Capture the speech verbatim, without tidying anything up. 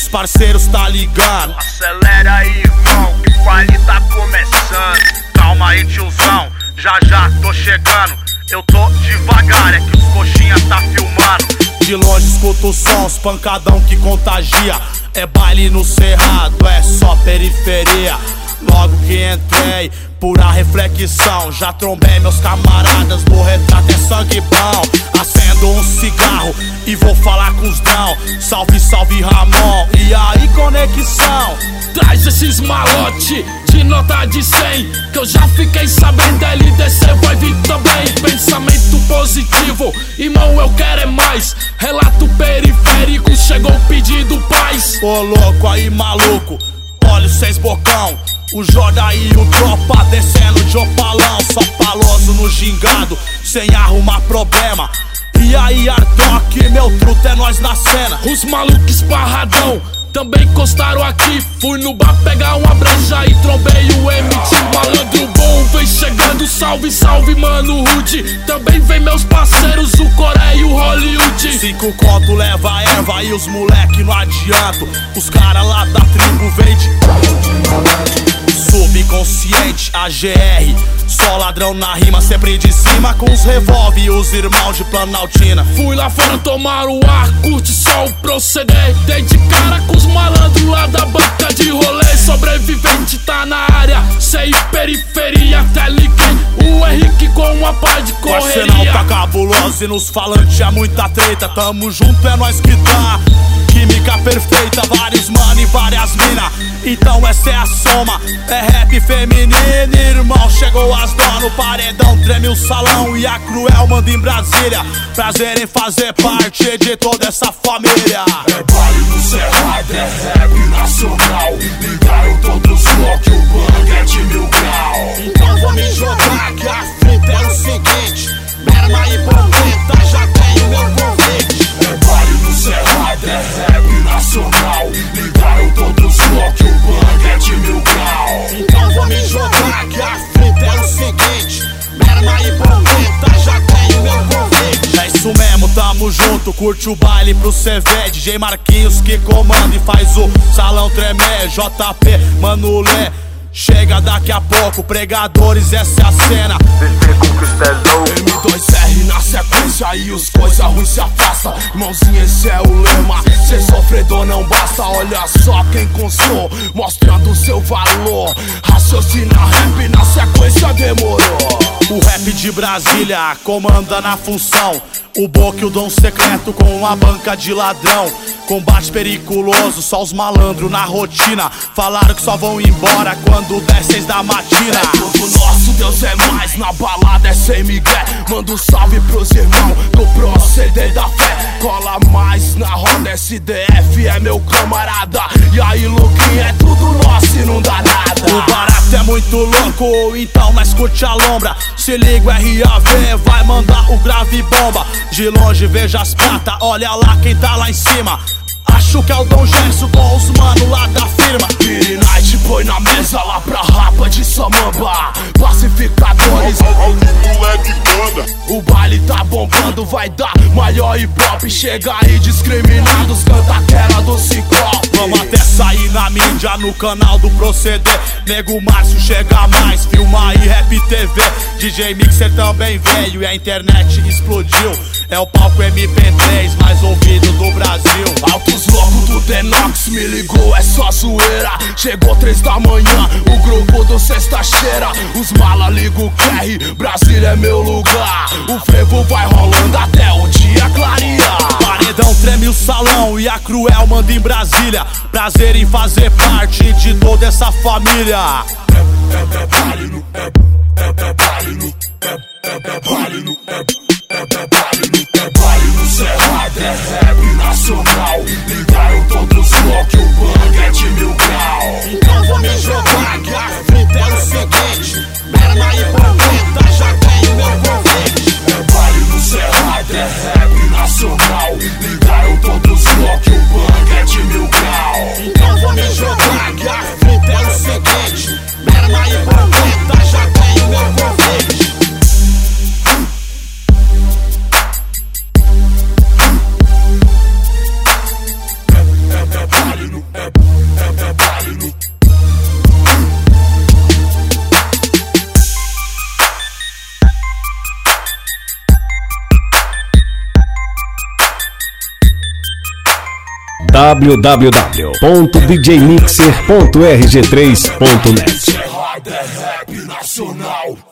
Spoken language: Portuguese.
parceiros tá ligando. Acelera aí, irmão, que o baile tá começando. Calma aí, tiozão, já já tô chegando. Eu tô devagar, é que os coxinha tá filmando. De longe escuto o som, os pancadão que contagia. É baile no cerrado, é só periferia. Logo que entrei, pura reflexão. Já trombei meus camaradas, no retrato é sangue bom. Acendo um cigarro e vou falar com os dão. Salve, salve Ramon, e aí conexão? Traz esses malote de nota de cem, que eu já fiquei sabendo, L D C vai vir também. Pensamento positivo, irmão, eu quero é mais. Relato periférico, chegou o pedido paz. Ô louco aí maluco, olha os seis bocão. O Jorda e o tropa descendo de opalão. Só paloso no gingado, sem arrumar problema. E aí Artoque, meu truto é nós na cena. Os malucos esparradão também encostaram aqui. Fui no bar pegar uma breja e trombei o M T. Malandro bom vem chegando, salve, salve mano Rude. Também vem meus parceiros, o Coreia e o Hollywood. Cinco conto leva erva e os moleque não adianto. Os cara lá da tribo vende subconsciente, A G R. Só ladrão na rima, sempre de cima com os revólver e os irmãos de Planaltina. Fui lá fora tomar o ar, curte só o proceder. Dei de cara com os malandros lá da banca de rolê. Sobrevivente tá na área, sei periferia. Até liguei o Henrique com uma pá de correria. O arsenal tá cabuloso e nos falantes é muita treta. Tamo junto, é nós que tá. Química perfeita, vários mano e várias mina. Então essa é a soma, é rap feminino, irmão. Chegou as dó no paredão, treme o salão. E a Cruel manda em Brasília. Prazer em fazer parte de toda essa família. É baile no cerrado, é rap nacional. Ligaram todos os rock, o bang é de mil grau. Então vou me jogar que a fita é o seguinte: merda e bombeta, já tenho meu convite. É baile no cerrado, é rap nacional. Ligaram todos os rock, o bang é de mil grau. Então vou me jogar que a fita é o seguinte: merda e bombeta, já tenho meu convite. É isso mesmo, tamo junto, curte o baile pro C V. D J Marquinhos que comanda e faz o salão tremer. J P, Mano Lê, chega daqui a pouco, pregadores, essa é a cena. M dois R na sequência e os coisa ruim se afasta. Irmãozinho, esse é o lema, cê sofredor não basta. Olha só quem constou, mostrando seu valor. Raciocina rap na sequência demorou. O rap de Brasília comanda na função. O Boca e o Dom Secreto com uma banca de ladrão. Combate periculoso, só os malandros na rotina. Falaram que só vão embora quando der seis da matina. É tudo nosso, Deus é mais, na balada é sem migué. Manda um salve pros irmãos do proceder da fé. Cola mais na roda, S D F é meu camarada. E aí Luquinha, é tudo nosso e não dá nada. O barato é muito louco, então nós curte a lombra. Se liga o R A V, vai mandar o grave bomba. De longe veja as pratas, olha lá quem tá lá em cima. Acho que é o Dom Gerson com os mano lá da firma. Piri Night põe na mesa lá pra rapa de Samamba. Pacificadores, moleque banda. o baile tá bombando, vai dar maior ibope. Chega aí discriminados, canta aquela do Ciclope. Vamos até sair na mídia, no canal do Proceder. Nego Márcio chega mais, filma aí Rap T V. D J Mixer também veio e a internet explodiu. É o palco M P três mais ouvido do Brasil. Altos loucos do Denox me ligou, é só zoeira. Chegou três da manhã, o grupo do sexta-feira. Os mala ligam o Q R, Brasília é meu lugar. O frevo vai rolando até o dia clarear. Paredão treme o salão e a Cruel manda em Brasília. Prazer em fazer parte de toda essa família. É, é, é baile no, é, é, é baile no, é, é, é baile no, é, é, é baile no, é baile no cerrado, é rap nacional. Ligaram todos os rock, o bang é de mil grau. Então vou me jogar que a fita é o seguinte: merda e bombeta, já tenho meu convite. É baile no cerrado, é rap nacional. Ligaram todos os rock, o bang é de mil grau. Então vou me jogar que a fita é o seguinte: merda e bombeta, já tenho meu convite. É baile no w w w ponto d j mixer ponto r g três ponto net. Rap nacional.